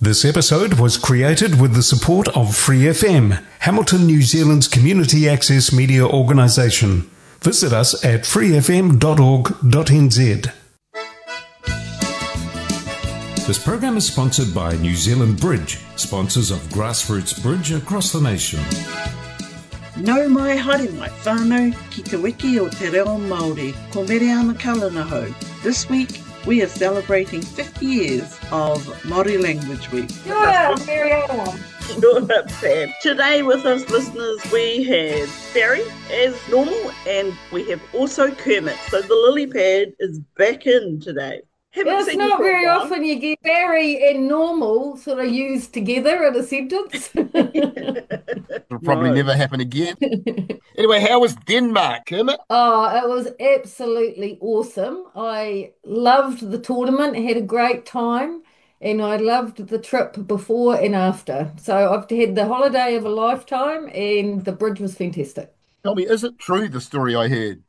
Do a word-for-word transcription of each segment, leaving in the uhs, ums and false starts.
This episode was created with the support of Free F M, Hamilton, New Zealand's community access media organisation. Visit us at free f m dot org dot n z. This program is sponsored by New Zealand Bridge, sponsors of grassroots bridge across the nation. Nau mai haere mai whānau ki te wiki o te reo Māori, ko mere ana kalanahau. This week we are celebrating fifty years of Māori Language Week. Sure, Mary Ellen. Sure, Sam. Today with us listeners we have Barry as normal and we have also Kermit. So the lily pad is back in today. Haven't It's seen not you for a very while. often you get Barry and normal sort of used together in a sentence. It'll probably No. never happen again. Anyway, how was Denmark, Kermit? Oh, it was absolutely awesome. I loved the tournament, had a great time, and I loved the trip before and after. So I've had the holiday of a lifetime, and the bridge was fantastic. Tell me, is it true, the story I heard?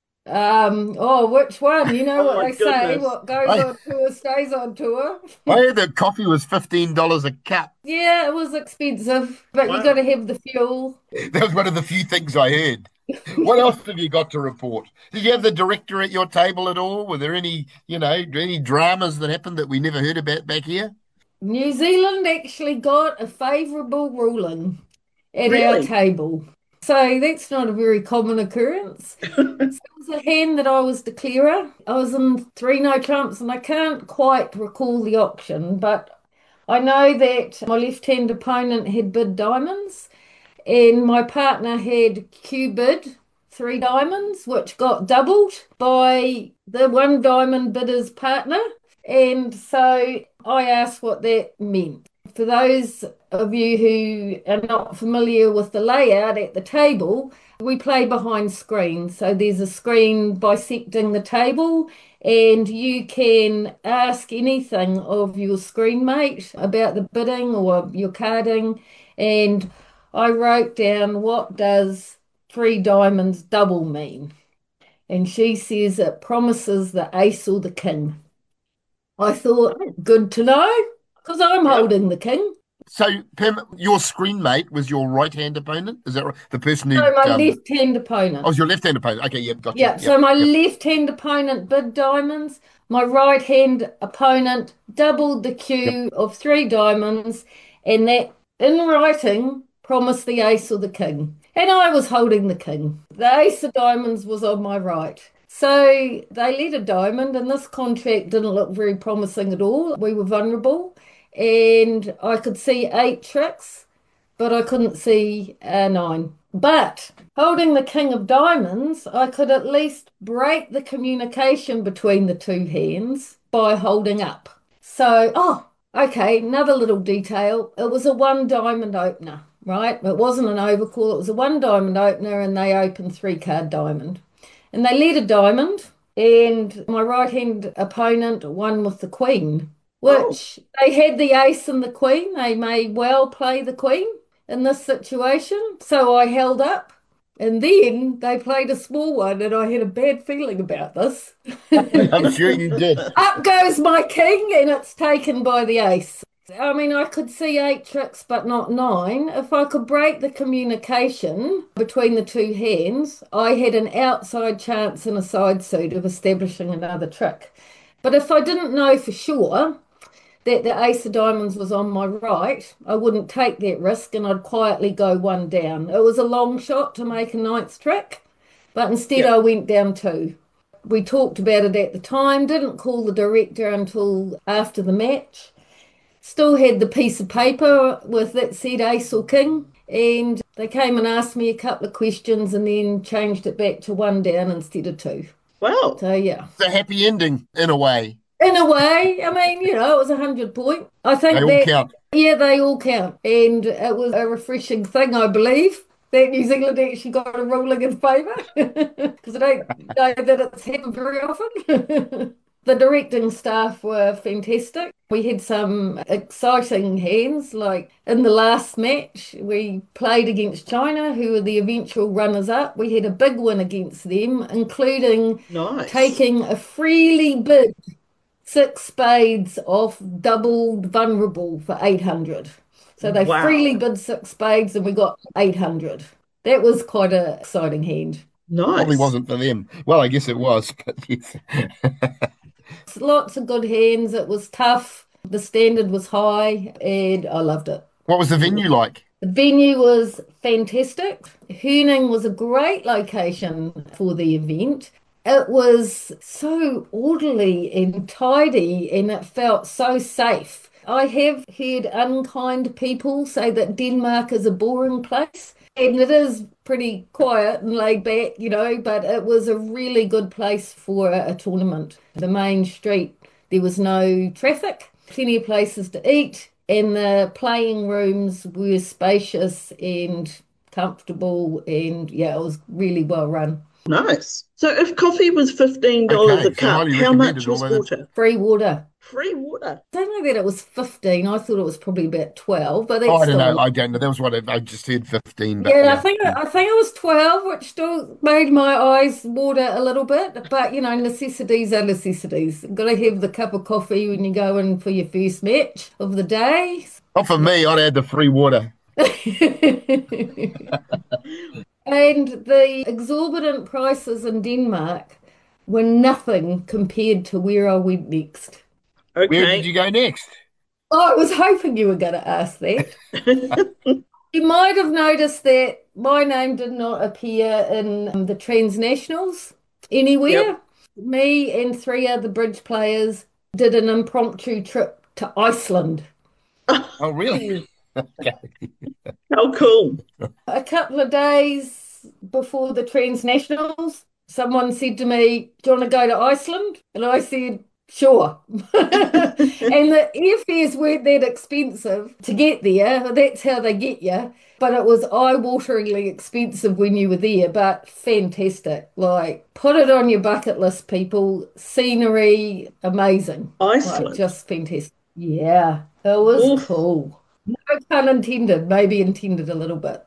Um, oh, which one? You know Oh what my they say, goodness. what goes I, on tour stays on tour. I heard that coffee was fifteen dollars a cup. Yeah, it was expensive, but you got Wow. to have the fuel. That was one of the few things I heard. What else have you got to report? Did you have the director at your table at all? Were there any, you know, any dramas that happened that we never heard about back here? New Zealand actually got a favourable ruling at our Really? table. So that's not a very common occurrence. So it was a hand that I was declarer. I was in three no trumps and I can't quite recall the option, but I know that my left-hand opponent had bid diamonds and my partner had Q bid three diamonds, which got doubled by the one diamond bidder's partner. And so I asked what that meant. For those of you who are not familiar with the layout at the table, we play behind screens. So there's a screen bisecting the table, and you can ask anything of your screen mate about the bidding or your carding. And I wrote down, what does three diamonds double mean? And she says it promises the ace or the king. I thought, good to know, because I'm Yep. holding the king. So, Pam, your screen mate was your right-hand opponent? Is that right? The person who So my um left-hand oh, opponent. was your left-hand opponent. Okay, yep, gotcha. Yeah, Yep, so my yep. left-hand opponent bid diamonds. My right-hand opponent doubled the Yep. queue of three diamonds, and that in writing promised the ace or the king. And I was holding the king. The ace of diamonds was on my right. So they let a diamond, and this contract didn't look very promising at all. We were vulnerable, and I could see eight tricks, but I couldn't see a nine. But holding the king of diamonds, I could at least break the communication between the two hands by holding up. So, oh, okay, another little detail. It was a one diamond opener, right? It wasn't an overcall, it was a one diamond opener, and they opened three card diamond. And they led a diamond, and my right hand opponent won with the queen, Oh, which they had the ace and the queen. They may well play the queen in this situation. So I held up, and then they played a small one, and I had a bad feeling about this. I'm sure you did. Up goes my king, and it's taken by the ace. I mean, I could see eight tricks, but not nine. If I could break the communication between the two hands, I had an outside chance in a side suit of establishing another trick. But if I didn't know for sure that the ace of diamonds was on my right, I wouldn't take that risk and I'd quietly go one down. It was a long shot to make a ninth trick, but instead Yeah. I went down two. We talked about it at the time, didn't call the director until after the match. Still had the piece of paper with that said ace or king, and they came and asked me a couple of questions and then changed it back to one down instead of two. wow. So yeah. It's a happy ending, in a way. In a way, I mean, you know, it was a hundred point. I They think all that, count. yeah, they all count. And it was a refreshing thing, I believe, that New Zealand actually got a ruling in favour. Because I don't know that it's happened very often. The directing staff were fantastic. We had some exciting hands, like in the last match, we played against China, who were the eventual runners-up. We had a big win against them, including Nice. taking a freely bid six spades off doubled vulnerable for eight hundred. So they freely Wow. bid six spades and we got eight hundred. That was quite an exciting hand. Probably Nice. wasn't for them. Well, I guess it was, but yes. Lots of good hands. It was tough. The standard was high and I loved it. What was the venue like? The venue was fantastic. Herning was a great location for the event. It was so orderly and tidy, and it felt so safe. I have heard unkind people say that Denmark is a boring place, and it is pretty quiet and laid back, you know, but it was a really good place for a, a tournament. The main street, there was no traffic, plenty of places to eat, and the playing rooms were spacious and comfortable, and yeah, it was really well run. Nice. So if coffee was fifteen dollars a Okay, so cup, highly how much recommended, was although that's water? Free water. Free water. I don't know that it was fifteen. I thought it was probably about twelve, but oh, that's I don't still a know. lot. I don't know. That was what I, I just heard fifteen, but Yeah, I yeah. think I think it was twelve, which still made my eyes water a little bit. But you know, necessities are necessities. Got to have the cup of coffee when you go in for your first match of the day. Not for me, I'd had the free water. And the exorbitant prices in Denmark were nothing compared to where I went next. Where did Okay. you go next? Oh, I was hoping you were going to ask that. You might have noticed that my name did not appear in um, the transnationals Yep. anywhere. Me and three other bridge players did an impromptu trip to Iceland. Oh, really? Okay. How cool. A couple of days before the transnationals, someone said to me, "Do you want to go to Iceland?" And I said, "Sure." And the airfares weren't that expensive to get there. That's how they get you. But it was eye-wateringly expensive when you were there, but fantastic. Like, put it on your bucket list, people. Scenery, amazing. Like, Iceland. just fantastic. Yeah, it was Oof. cool. No pun intended, maybe intended a little bit.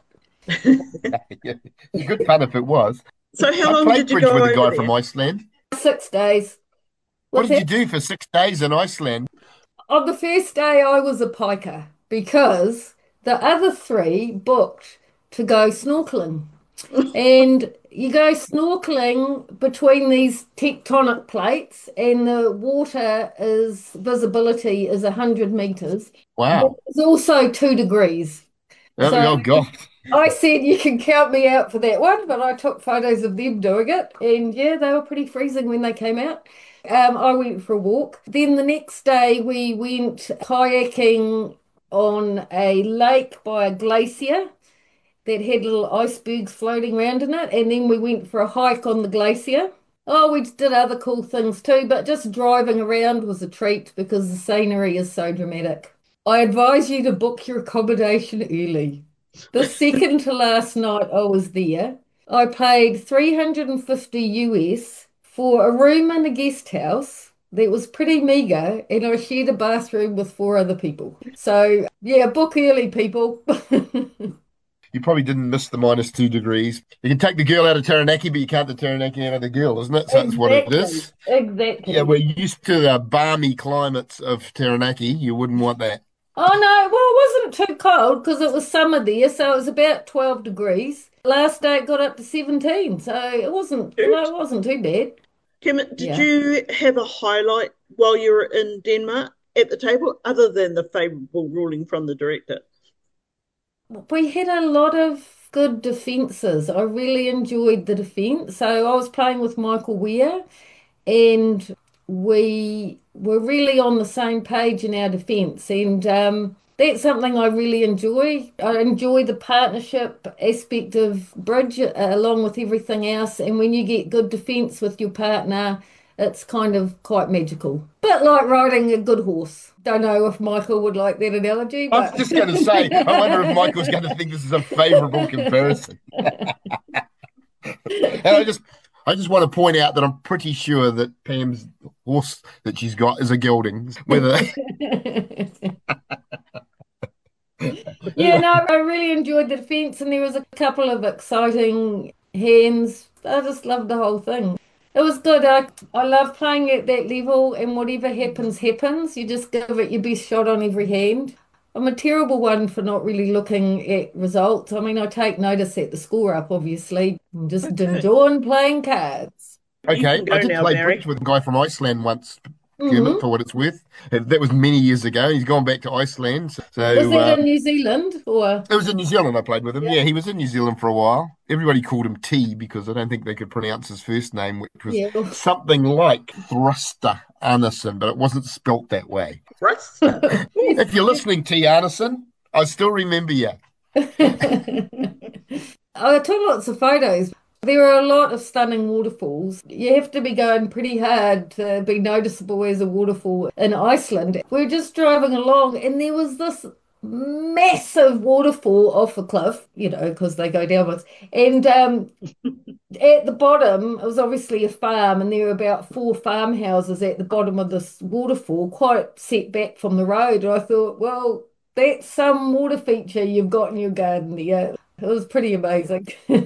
Yeah. It's good fun if it was. So how I long played did you bridge go with a over guy from there? Iceland. Six days. What What's did you that? do for six days in Iceland? On the first day, I was a piker because the other three booked to go snorkeling. And you go snorkeling between these tectonic plates, and the water is visibility is one hundred meters. But Wow. it's also two degrees. Oh, So oh God. I said you can count me out for that one, but I took photos of them doing it, and yeah, they were pretty freezing when they came out. Um, I went for a walk. Then the next day we went kayaking on a lake by a glacier that had little icebergs floating around in it, and then we went for a hike on the glacier. Oh, we did other cool things too, but just driving around was a treat because the scenery is so dramatic. I advise you to book your accommodation early. The second to last night I was there, I paid three hundred fifty U S for a room in a guest house that was pretty meager, and I shared a bathroom with four other people. So, yeah, book early, people. You probably didn't miss the minus two degrees. You can take the girl out of Taranaki, but you can't the Taranaki out of the girl, isn't it? So that's what it Exactly. is. Yeah, Exactly. we're used to the balmy climates of Taranaki. You wouldn't want that. Oh no, well, it wasn't too cold because it was summer there, so it was about twelve degrees. Last day it got up to seventeen, so it wasn't, you know, Dude. it wasn't too bad. Kim, did Yeah. you have a highlight while you were in Denmark at the table other than the favourable ruling from the director? We had a lot of good defences. I really enjoyed the defence. So I was playing with Michael Weir, and we were really on the same page in our defence. And um, that's something I really enjoy. I enjoy the partnership aspect of bridge uh, along with everything else. And when you get good defence with your partner, it's kind of quite magical. Bit like riding a good horse. Don't know if Michael would like that analogy, I was but just going to say, I wonder if Michael's going to think this is a favourable comparison. And I just, I just want to point out that I'm pretty sure that Pam's horse that she's got is a gelding. Whether Yeah, no, I really enjoyed the defence, and there was a couple of exciting hands. I just loved the whole thing. It was good. I, I love playing at that level, and whatever happens, happens. You just give it your best shot on every hand. I'm a terrible one for not really looking at results. I mean, I take notice at the score up, obviously. I'm just Okay. enjoying playing cards. You Okay, can I go did now, play Barry. bridge with a guy from Iceland once, Kermit, Hmm. for what it's worth. Uh, That was many years ago. He's gone back to Iceland. Was So that uh, in New Zealand or? it was in New Zealand I played with him. Yeah. Yeah, he was in New Zealand for a while. Everybody called him T because I don't think they could pronounce his first name, which was Yeah. something like Thruster Arneson, but it wasn't spelt that way. Thruster. Ooh, If you're listening, T. Arneson, I still remember you. I took lots of photos. There are a lot of stunning waterfalls. You have to be going pretty hard to be noticeable as a waterfall in Iceland. We were just driving along, and there was this massive waterfall off a cliff, you know, because they go downwards. And um, at the bottom, it was obviously a farm, and there were about four farmhouses at the bottom of this waterfall, quite set back from the road. And I thought, well, that's some water feature you've got in your garden there. It was pretty amazing.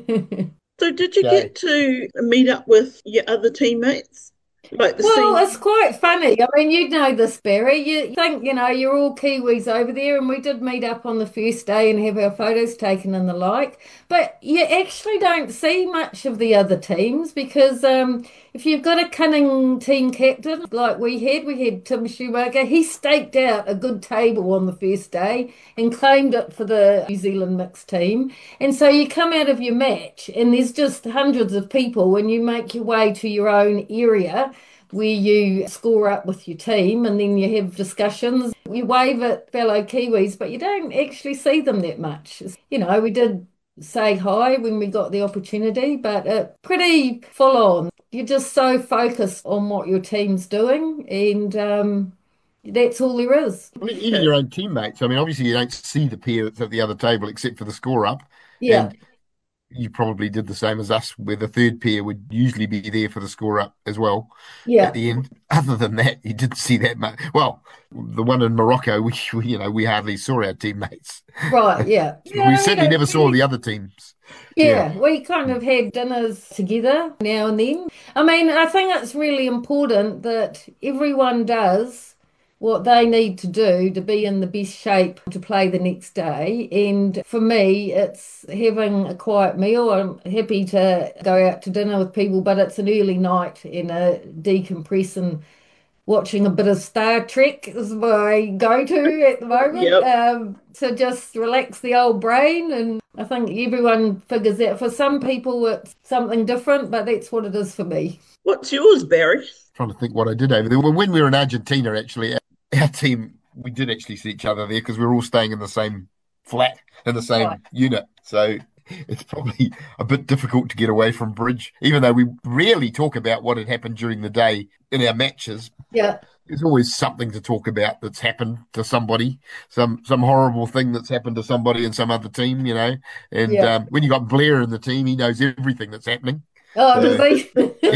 so did you Okay. get to meet up with your other teammates? Like the Well, senior? it's quite funny. I mean, you know this, Barry. You think, you know, you're all Kiwis over there, and we did meet up on the first day and have our photos taken and the like. But you actually don't see much of the other teams because um, if you've got a cunning team captain like we had, we had Tim Schumacher, he staked out a good table on the first day and claimed it for the New Zealand mixed team. And so you come out of your match, and there's just hundreds of people, and you make your way to your own area where you score up with your team and then you have discussions. You wave at fellow Kiwis, but you don't actually see them that much. You know, we did say hi when we got the opportunity, but uh, pretty full on. You're just so focused on what your team's doing, and um, that's all there is. Well, e- even Okay. your own teammates. I mean, obviously, you don't see the peer that's at the other table except for the score up. Yeah, And you probably did the same as us, where the third pair would usually be there for the score up as well at yeah, the end. Other than that, you didn't see that much. Well, the one in Morocco, we, we you know, we hardly saw our teammates. right, yeah. We Yeah, you certainly know, never saw the other teams. Yeah. Yeah, we kind of had dinners together now and then. I mean, I think it's really important that everyone does what they need to do to be in the best shape to play the next day. And for me, it's having a quiet meal. I'm happy to go out to dinner with people, but it's an early night and a decompress and watching a bit of Star Trek is my go-to at the moment. Yep. Um, to just relax the old brain. And I think everyone figures out. For some people, it's something different, but that's what it is for me. What's yours, Barry? Trying to think what I did over there. Well, when we were in Argentina, actually, our, our team, we did actually see each other there because we were all staying in the same flat, in the Right. same unit. So it's probably a bit difficult to get away from bridge, even though we rarely talk about what had happened during the day in our matches. Yeah. There's always something to talk about that's happened to somebody, some some horrible thing that's happened to somebody in some other team, you know. And Yeah. um, when you got Blair in the team, he knows everything that's happening. Oh, does So, he?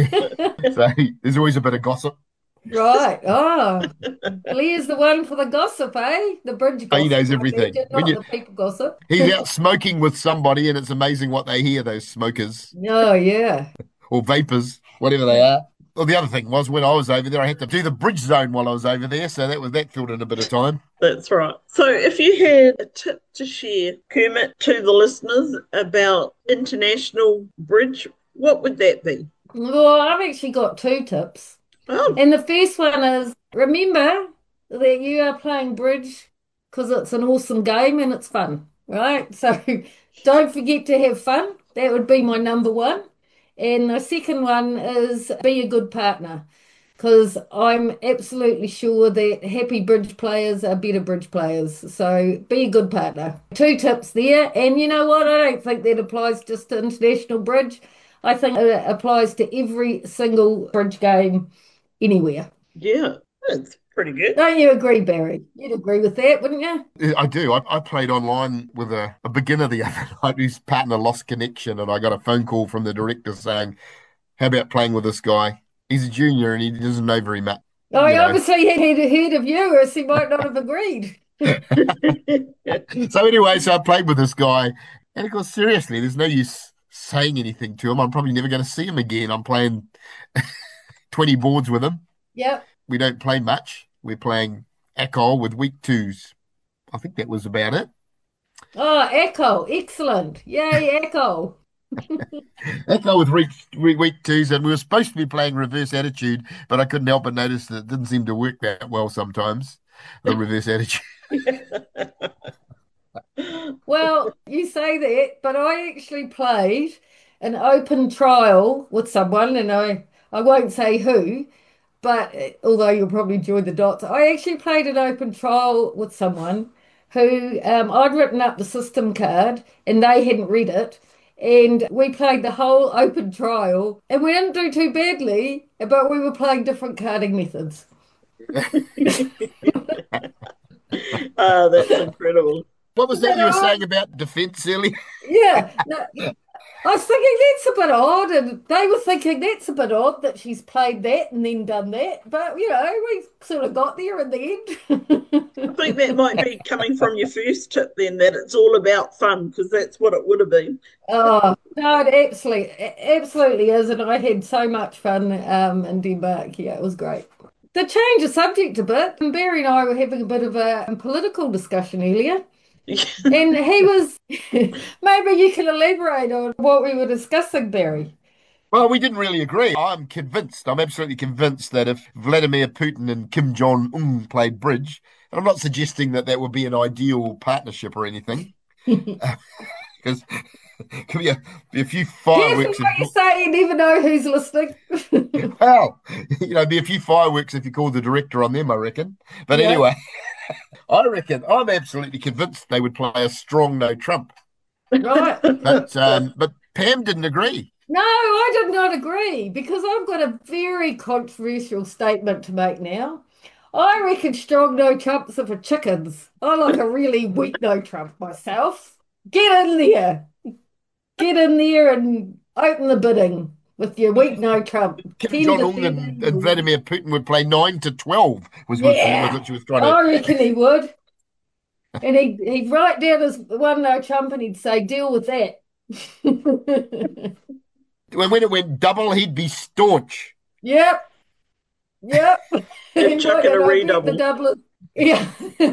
so there's always a bit of gossip. Right. Oh, Blair's the one for the gossip, eh? The bridge He gossip, knows I everything. imagine, When not you the people gossip. He's out smoking with somebody, and it's amazing what they hear, those smokers Oh, yeah. or vapors, whatever they are. Well, the other thing was when I was over there, I had to do the bridge zone while I was over there, so that was that filled in a bit of time. That's right. So, if you had a tip to share, Kermit, to the listeners about international bridge, what would that be? Well, I've actually got two tips. Oh, And the first one is remember that you are playing bridge because it's an awesome game and it's fun, right? So don't forget to have fun. That would be my number one. And the second one is be a good partner because I'm absolutely sure that happy bridge players are better bridge players. So be a good partner. Two tips there. And you know what? I don't think that applies just to international bridge. I think it applies to every single bridge game anywhere. yeah, that's pretty good. Don't you agree, Barry? You'd agree with that, wouldn't you? I do. I, I played online with a, a beginner the other night whose partner lost connection, and I got a phone call from the director saying, "How about playing with this guy? He's a junior and he doesn't know very much." I You know, obviously had heard of you, or else he might not have agreed. so anyway, so I played with this guy, and of course, seriously, there's no use saying anything to him. I'm probably never going to see him again. I'm playing. twenty boards with them. Yep. We don't play much. We're playing Ecol with week twos. I think that was about it. Oh, Echo. Excellent. Yay, Echo. Ecol with week, week, week twos, and we were supposed to be playing reverse attitude, but I couldn't help but notice that it didn't seem to work that well sometimes, the reverse attitude. Well, you say that, but I actually played an open trial with someone, and I, I won't say who, but uh, although you'll probably join the dots, I actually played an open trial with someone who um, I'd written up the system card and they hadn't read it. And we played the whole open trial and we didn't do too badly, but we were playing different carding methods. Ah, that's incredible. What was that But you were I, saying about defence earlier? yeah, no, I was thinking that's a bit odd, and they were thinking that's a bit odd that she's played that and then done that. But you know, we sort of got there in the I think that might end. be coming from your first tip then, that it's all about fun, because that's what it would have been. Oh, no, it absolutely, it absolutely is, and I had so much fun um, in Denmark. Yeah, it was great. To change the subject a bit, and Barry and I were having a bit of a political discussion earlier. And he was, maybe you can elaborate on what we were discussing, Barry. Well, we didn't really agree. I'm convinced, I'm absolutely convinced that if Vladimir Putin and Kim Jong-un played bridge, and I'm not suggesting that that would be an ideal partnership or anything, because could be a, be a few Careful fireworks. If, what you say, you never know who's listening. well, you know, be a few fireworks if you call the director on them, I reckon. But Yeah, anyway, I reckon I'm absolutely convinced they would play a strong no Trump. right. But um, but Pam didn't agree. No, I did not agree because I've got a very controversial statement to make now. I reckon strong no Trumps are for chickens. I like a really weak no Trump myself. Get in there. Get in there and open the bidding with your weak no Trump. Kim ten to Jong Un and, and seven. Vladimir Putin would play nine to twelve. Was what she was Yeah, what she was trying to. I reckon he would. And he'd, he'd write down his one no Trump and he'd say, deal with that. When when it went double, he'd be staunch. Yep, yep. They'd He chuck might in a not get the redouble. double. Yeah.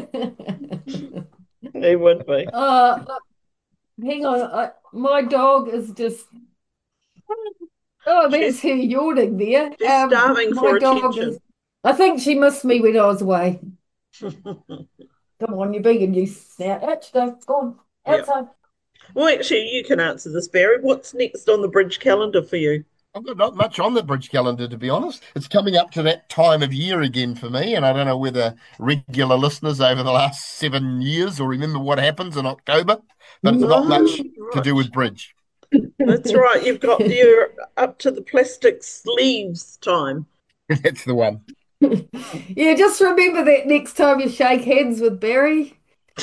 They would be. Uh, hang on. I, my dog is just. Oh, She's that's her yawning there. she's Um, starving my for dog is. attention. I think she missed me when I was away. Come on, you're being a nuisance now. Out you go. Go on. Yeah. Outside. Well, actually, you can answer this, Barry. What's next on the bridge calendar for you? I've got not much on the bridge calendar, to be honest. It's coming up to that time of year again for me, and I don't know whether regular listeners over the last seven years will remember what happens in October, but it's not much Oh, to right. do with bridge. That's right. You've got you're up to the plastic sleeves time. That's the one. Yeah, just remember that next time you shake hands with Barry.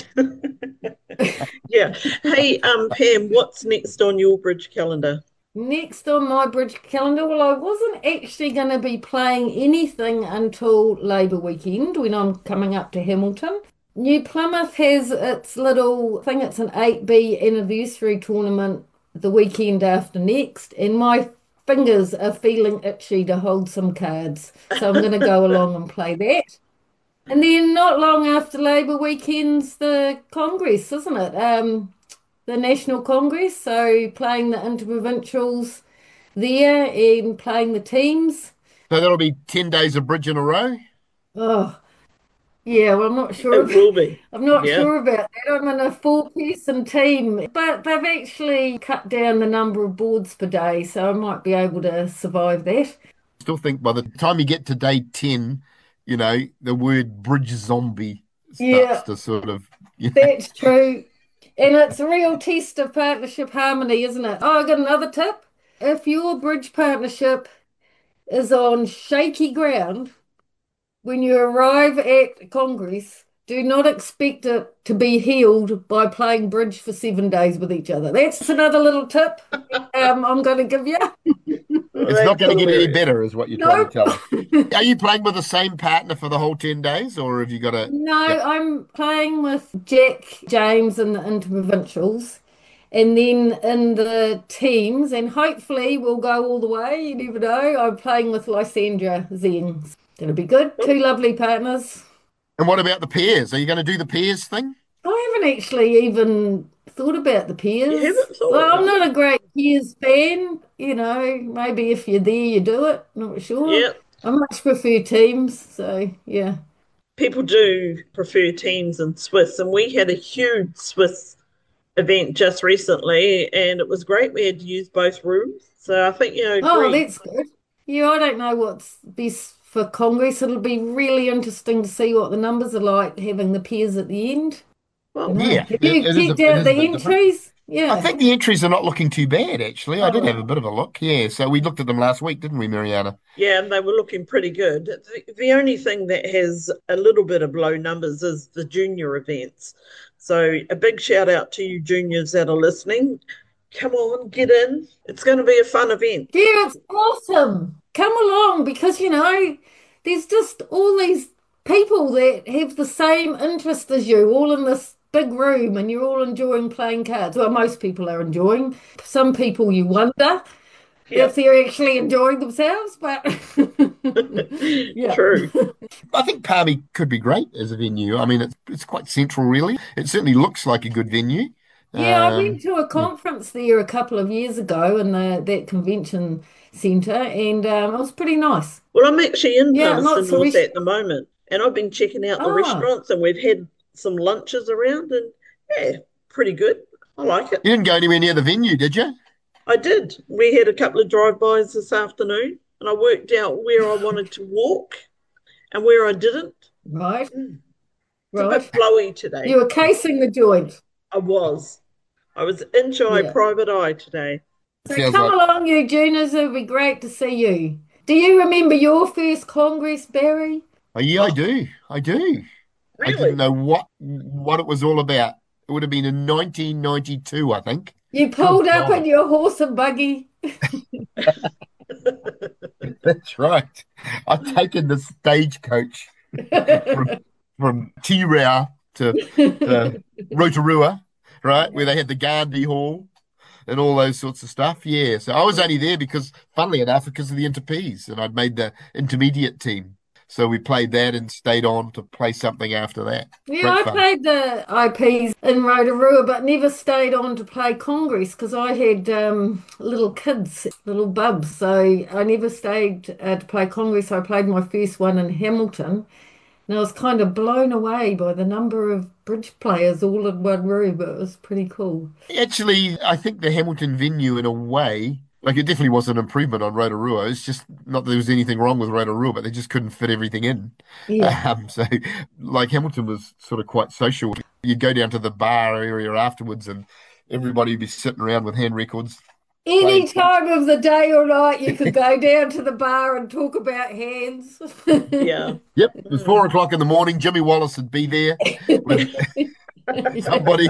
Yeah. Hey, um, Pam, what's next on your bridge calendar? Next on my bridge calendar, well, I wasn't actually going to be playing anything until Labour weekend when I'm coming up to Hamilton. New Plymouth has its little, I think it's an eight B anniversary tournament the weekend after next, and my fingers are feeling itchy to hold some cards. So I'm going to go along and play that. And then not long after Labour weekend's the Congress, isn't it? Um, the National Congress. So playing the interprovincials there and playing the teams. So that'll be ten days of bridge in a row. Oh, yeah. Well, I'm not sure. It Of, will be. I'm not Yeah. sure about that. I'm in a four-person team, but they've actually cut down the number of boards per day, so I might be able to survive that. Still think by the time you get to day ten, you know, the word bridge zombie starts Yeah, to sort of, you know, that's true. And it's a real test of partnership harmony, isn't it? Oh, I got another tip. If your bridge partnership is on shaky ground, when you arrive at Congress, do not expect it to be healed by playing bridge for seven days with each other. That's another little tip um, I'm going to give you. Oh, it's not that's going to get any hilarious. better, is what you're trying to Nope. tell us. Are you playing with the same partner for the whole ten days, or have you got a, No, yeah, I'm playing with Jack James and the Interprovincials. And then in the teams, and hopefully we'll go all the way, you never know. I'm playing with Lysandra Zen. It'll be good. Two lovely partners. And what about the pairs? Are you going to do the pairs thing? I haven't actually even thought about the You pairs. haven't thought Well, I'm about not a great pairs fan. You know, maybe if you're there, you do it. Not sure. Yeah, I much prefer teams. So, yeah. people do prefer teams in Swiss, and we had a huge Swiss event just recently, and it was great. We had to use both rooms, so I think you know, Oh, agree. that's good. Yeah, I don't know what's best for Congress. It'll be really interesting to see what the numbers are like having the pairs at the end. You Well, know, Yeah, have it, you it is a, checked it out is a the bit different. entries? I Yeah. think the entries are not looking too bad, actually. I did have a Oh, bit of a look. Yeah, so we looked at them last week, didn't we, Mariana? yeah, and they were looking pretty good. The, the only thing that has a little bit of low numbers is the junior events. So a big shout out to you juniors that are listening. Come on, get in. It's going to be a fun event. yeah, it's awesome. Come along because, you know, there's just all these people that have the same interest as you, all in this big room, and you're all enjoying playing cards. Well, most people are enjoying. Some people you wonder if Yep. they're actually enjoying themselves, but yeah. True. I think Palmy could be great as a venue. I mean, it's it's quite central, really. It certainly looks like a good venue. Yeah, I Um, went to a yeah. conference there a couple of years ago in the that convention centre, and um, it was pretty nice. Well, I'm actually in Yeah, Palmerston lots of North rest. at the moment, and I've been checking out the Ah, restaurants, and we've had some lunches around, and yeah, pretty good. I like it. You didn't go anywhere near the venue, did you? I did. We had a couple of drive-bys this afternoon, and I worked out where I wanted to walk and where I didn't. right, Mm. It's a right. bit blowy You today. were casing the joint. I was. I was inch eye, Yeah. private eye today. So Sounds come like. along, you juniors. It'll be great to see you. Do you remember your first Congress, Barry? Oh, yeah, I Oh, do. I do. I didn't really? know what what it was all about. It would have been in nineteen ninety-two, I think. You Good pulled up God. in your horse and buggy. That's right. I've taken the stagecoach from from Tirau to uh, Rotorua, right, where they had the Gandhi Hall and all those sorts of stuff. Yeah, so I was only there because, funnily enough, because of the Interpeas, and I'd made the intermediate team. So we played that and stayed on to play something after that. Yeah, Great I fun. played the I Ps in Rotorua, but never stayed on to play Congress because I had um, little kids, little bubs. So I never stayed uh, to play Congress. I played my first one in Hamilton, and I was kind of blown away by the number of bridge players all in one room. It was pretty cool. Actually, I think the Hamilton venue, in a way, like it definitely was an improvement on Rotorua. It's just not that there was anything wrong with Rotorua, but they just couldn't fit everything in. Yeah. Um, so, like Hamilton was sort of quite social. You'd go down to the bar area afterwards, and everybody would be sitting around with hand records Any playing. time of the day or night, you could go down to the bar and talk about hands. Yeah. Yep, it was four Mm. o'clock in the morning. Jimmy Wallace would be there with somebody.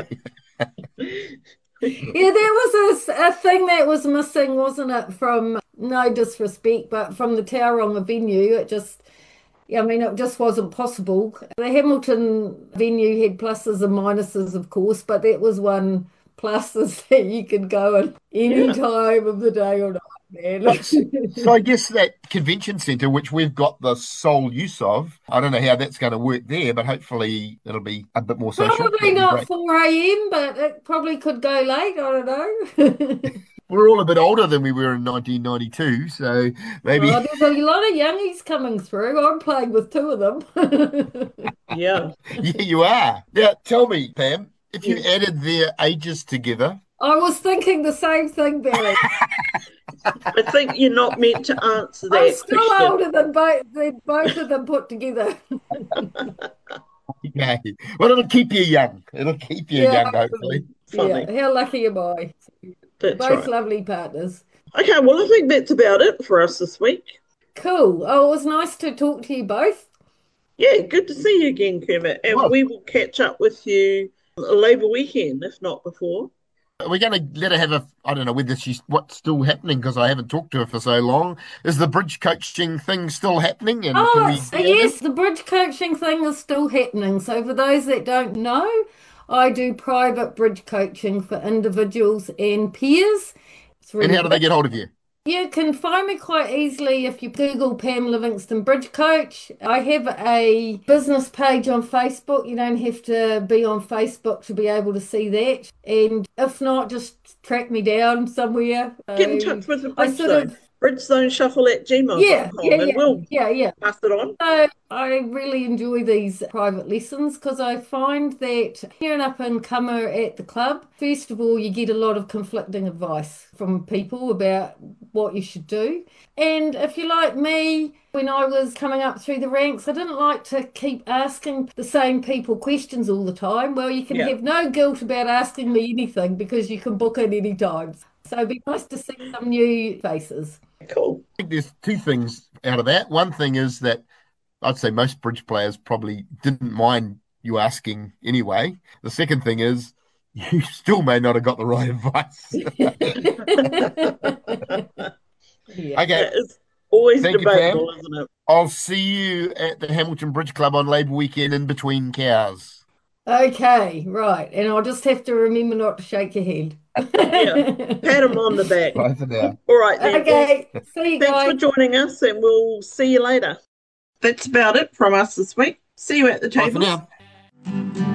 Yeah, there was a, a thing that was missing, wasn't it? From no disrespect, but from the Tauranga venue, it just, yeah, I mean, it just wasn't possible. The Hamilton venue had pluses and minuses, of course, but that was one plus is that you could go at any Yeah. time of the day or night, So man. I guess that convention centre, which we've got the sole use of, I don't know how that's going to work there, but hopefully it'll be a bit more social. Probably That'd be not great. four a m, but it probably could go late. I don't know. We're all a bit older than we were in nineteen ninety-two, so maybe. Oh, there's a lot of youngies coming through. I'm playing with two of them. Yeah. Yeah, you are. Now, tell me, Pam, if you Yes. added their ages together, I was thinking the same thing, Barry. I think you're not meant to answer I'm that still question. older than both, than both of them put together. okay. Well, it'll keep you young. It'll keep you Yeah, young, hopefully. yeah. Funny. How lucky am I? That's Both right. lovely partners. Okay, well, I think that's about it for us this week. Cool. Oh, it was nice to talk to you both. Yeah, good to see you again, Kermit. And Well, we will catch up with you Labour weekend, if not before. we're going to let her have a, I don't know whether she's, what's still happening because I haven't talked to her for so long. Is the bridge coaching thing still happening? And can Oh, we it's, get in? yes, the bridge coaching thing is still happening. So for those that don't know, I do private bridge coaching for individuals and peers. It's really And how do they good. get hold of you? You can find me quite easily if you Google Pam Livingston Bridge Coach. I have a business page on Facebook. You don't have to be on Facebook to be able to see that. And if not, just track me down somewhere. Get in So touch with the I Bridge sort Zone. of, bridgezoneshuffle at gmail dot yeah, com, yeah, and yeah, we'll yeah, yeah. pass it on. So I really enjoy these private lessons because I find that here and up and comer at the club, first of all, you get a lot of conflicting advice from people about what you should do. And if you're like me, when I was coming up through the ranks, I didn't like to keep asking the same people questions all the time. Well, you can Yeah. have no guilt about asking me anything because you can book in any time. So it'd be nice to see some new faces. Cool. I think there's two things out of that. One thing is that I'd say most bridge players probably didn't mind you asking anyway. The second thing is you still may not have got the right advice. Yeah. Okay, That is always thank you, Pam. debatable, isn't it? I'll see you at the Hamilton Bridge Club on Labour Weekend in between cows. Okay, right. And I'll just have to remember not to shake your hand. Yeah. Pat him on the back. Bye for now. All right, then. Okay, see you Thanks for guys. joining us, and we'll see you later. That's about it from us this week. See you at the Bye for tables. now.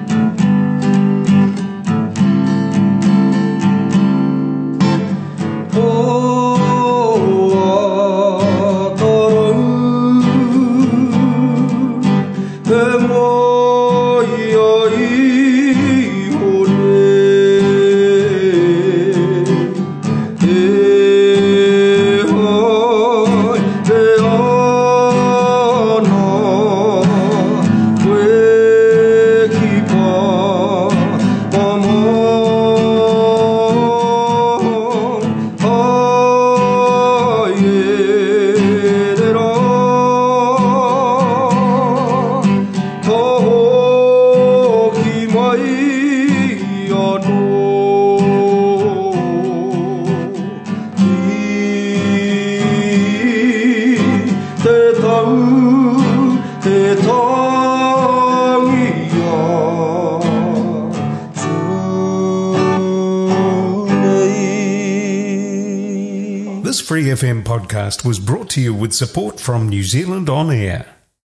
This Free F M podcast was brought to you with support from New Zealand On Air.